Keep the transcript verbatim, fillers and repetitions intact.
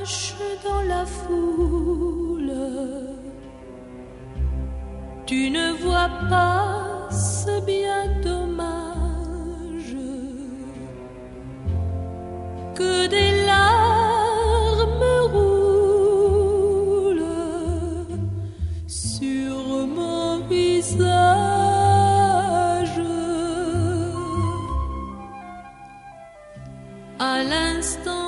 marches dans la foule, tu ne vois pas, c'est bien dommage, que des larmes roulent sur mon visage. À l'instant